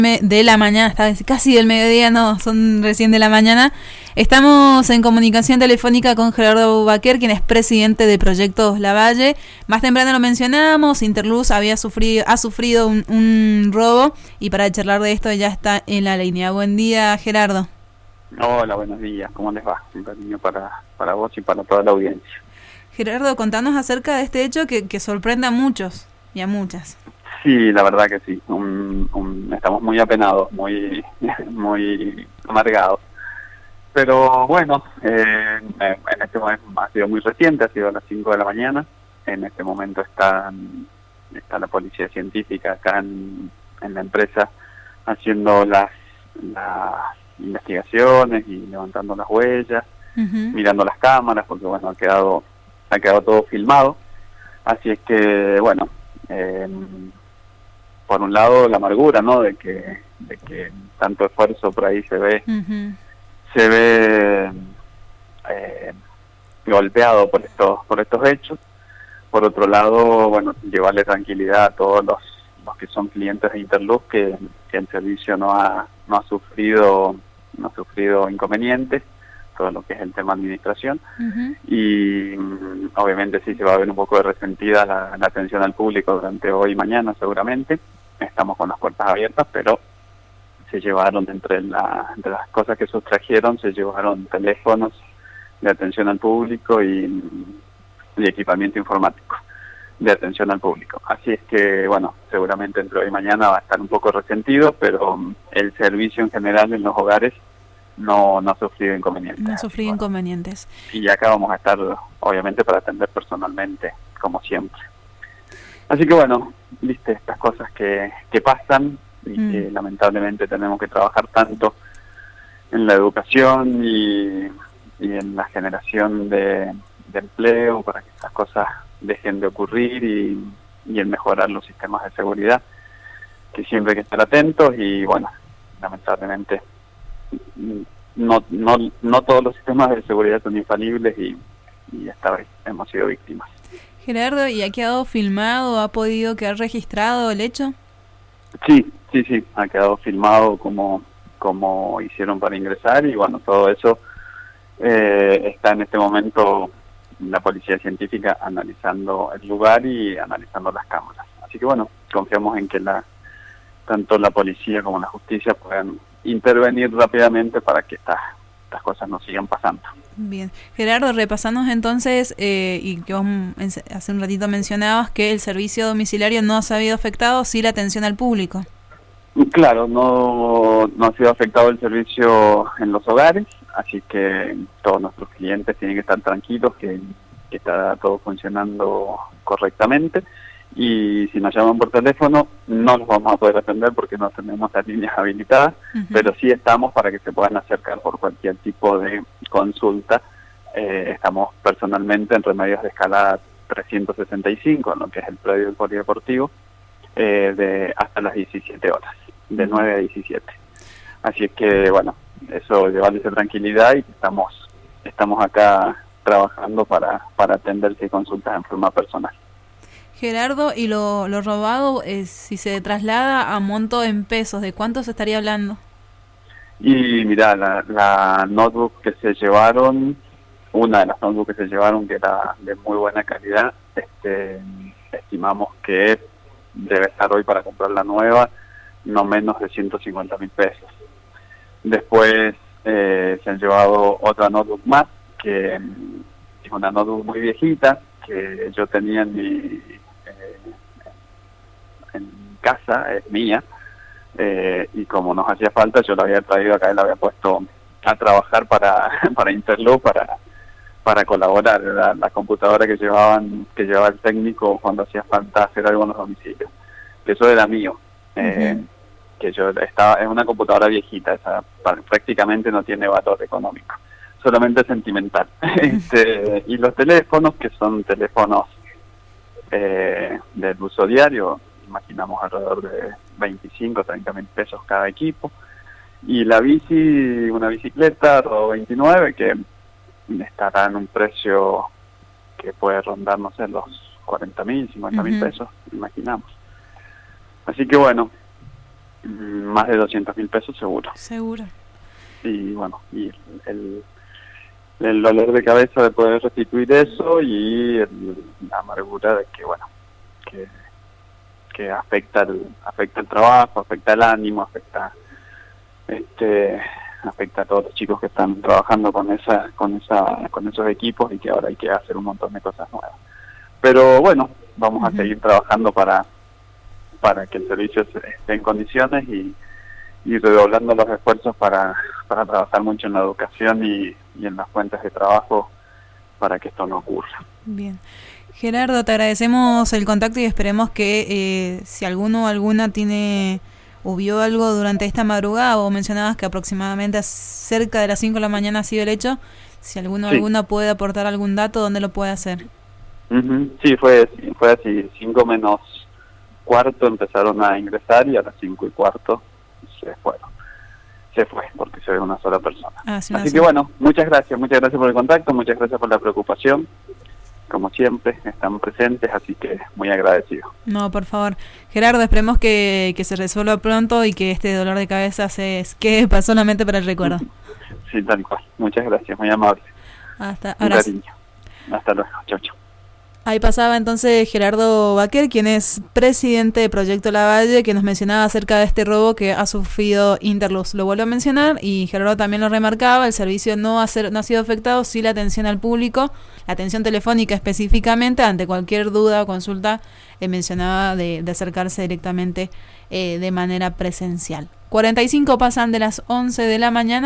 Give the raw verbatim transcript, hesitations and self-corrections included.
De la mañana, está casi del mediodía, no, son recién de la mañana. Estamos en comunicación telefónica con Gerardo Baquer, quien es presidente de Proyectos Lavalle. Más temprano lo mencionábamos, Interluz había sufrido, ha sufrido un, un robo, y para charlar de esto ya está en la línea. Buen día, Gerardo. Hola, buenos días, ¿cómo les va? Un cariño para, para vos y para toda la audiencia. Gerardo, contanos acerca de este hecho que, que sorprende a muchos y a muchas. Sí, la verdad que sí, un, un, estamos muy apenados, muy muy amargados. Pero bueno, eh, en este momento ha sido muy reciente, ha sido a las cinco de la mañana. En este momento está, está la policía científica acá en, en la empresa haciendo las, las investigaciones y levantando las huellas, uh-huh. mirando las cámaras, porque bueno, ha quedado, ha quedado todo filmado. Así es que, bueno, eh, por un lado la amargura, ¿no? De que, de que tanto esfuerzo por ahí se ve, uh-huh. se ve eh, golpeado por estos, por estos hechos. Por otro lado, bueno, llevarle tranquilidad a todos los, los que son clientes de Interluz, que, que el servicio no ha, no ha sufrido, no ha sufrido inconvenientes, todo lo que es el tema administración, uh-huh. y obviamente sí se va a ver un poco de resentida la, la atención al público durante hoy y mañana seguramente. Estamos con las puertas abiertas, pero se llevaron, entre, la, entre las cosas que sustrajeron, se llevaron teléfonos de atención al público y, y equipamiento informático de atención al público. Así es que, bueno, seguramente entre hoy y mañana va a estar un poco resentido, pero el servicio en general en los hogares no, no ha sufrido inconvenientes. No ha sufrido bueno, inconvenientes. Y acá vamos a estar, obviamente, para atender personalmente, como siempre. Así que bueno, viste, estas cosas que, que pasan y mm. que lamentablemente tenemos que trabajar tanto en la educación y, y en la generación de, de empleo para que estas cosas dejen de ocurrir y, y en mejorar los sistemas de seguridad, que siempre hay que estar atentos y bueno, lamentablemente no, no, no todos los sistemas de seguridad son infalibles y, y esta vez hemos sido víctimas. Gerardo, ¿y ha quedado filmado, ha podido quedar registrado el hecho? Sí, sí, sí, ha quedado filmado como, como hicieron para ingresar y bueno, todo eso eh, está en este momento la policía científica analizando el lugar y analizando las cámaras. Así que bueno, confiamos en que la tanto la policía como la justicia puedan intervenir rápidamente para que estas, estas cosas no sigan pasando. Bien. Gerardo, repasanos entonces, eh, y que vos hace un ratito mencionabas que el servicio domiciliario no se ha habido afectado, sí la atención al público. Claro, no, no ha sido afectado el servicio en los hogares, así que todos nuestros clientes tienen que estar tranquilos que, que está todo funcionando correctamente. Y si nos llaman por teléfono, no los vamos a poder atender porque no tenemos las líneas habilitadas, uh-huh. pero sí estamos para que se puedan acercar por cualquier tipo de consulta. Eh, estamos personalmente en Remedios de Escalada trescientos sesenta y cinco, en lo que es el predio del polideportivo, eh, de hasta las diecisiete horas, de nueve a diecisiete. Así es que, bueno, eso llevarles tranquilidad y estamos, estamos acá trabajando para, para atenderse consultas en forma personal. Gerardo, y lo, lo robado, eh, si se traslada a monto en pesos, ¿de cuánto se estaría hablando? Y mira, la, la notebook que se llevaron, una de las notebooks que se llevaron, que era de muy buena calidad, este, estimamos que debe estar hoy para comprar la nueva, no menos de ciento cincuenta mil pesos. Después eh, se han llevado otra notebook más, que es una notebook muy viejita, que yo tenía en mi... en casa, es mía, eh, y como nos hacía falta, yo la había traído acá y la había puesto a trabajar para para Interluz, para para colaborar, la, la computadora que llevaban que llevaba el técnico cuando hacía falta hacer algo en los domicilios, que eso era mío, eh, uh-huh. que yo estaba, es una computadora viejita, esa prácticamente no tiene valor económico, solamente sentimental. este, y los teléfonos, que son teléfonos eh, del uso diario, imaginamos alrededor de veinticinco, treinta mil pesos cada equipo, y la bici, una bicicleta Rodo veintinueve, que estará en un precio que puede rondar, no sé, los cuarenta mil, cincuenta mil uh-huh. pesos, imaginamos. Así que bueno, más de doscientos mil pesos seguro. Seguro. Y bueno, y el, el, el dolor de cabeza de poder restituir eso y el, la amargura de que, bueno, que, que afecta el, afecta el trabajo, afecta el ánimo, afecta este afecta a todos los chicos que están trabajando con esa con esa con esos equipos y que ahora hay que hacer un montón de cosas nuevas. Pero bueno, vamos uh-huh. a seguir trabajando para para que el servicio esté en condiciones y, y redoblando los esfuerzos para, para trabajar mucho en la educación y, y en las fuentes de trabajo para que esto no ocurra. Bien. Gerardo, te agradecemos el contacto y esperemos que eh, si alguno o alguna tiene o vio algo durante esta madrugada, o mencionabas que aproximadamente cerca de las cinco de la mañana ha sido el hecho, si alguno o sí. alguna puede aportar algún dato, ¿dónde lo puede hacer? Uh-huh. Sí, fue, fue así, cinco menos cuarto empezaron a ingresar y a las cinco y cuarto se fueron. Se fue, porque se ve una sola persona. Ah, sí, así sola. Que bueno, muchas gracias, muchas gracias por el contacto, muchas gracias por la preocupación. Como siempre, están presentes, así que muy agradecido. No, por favor. Gerardo, esperemos que, que se resuelva pronto y que este dolor de cabeza se quede solamente para el recuerdo. Sí, tal cual. Muchas gracias, muy amable. Hasta ahora. Cariño. Hasta luego. Chau, chau. Ahí pasaba entonces Gerardo Baquer, quien es presidente de Proyecto Lavalle, que nos mencionaba acerca de este robo que ha sufrido Interluz. Lo vuelvo a mencionar y Gerardo también lo remarcaba, el servicio no ha, ser, no ha sido afectado, sí la atención al público, la atención telefónica específicamente, ante cualquier duda o consulta, eh, mencionaba de, de acercarse directamente eh, de manera presencial. cuarenta y cinco pasan de las once de la mañana.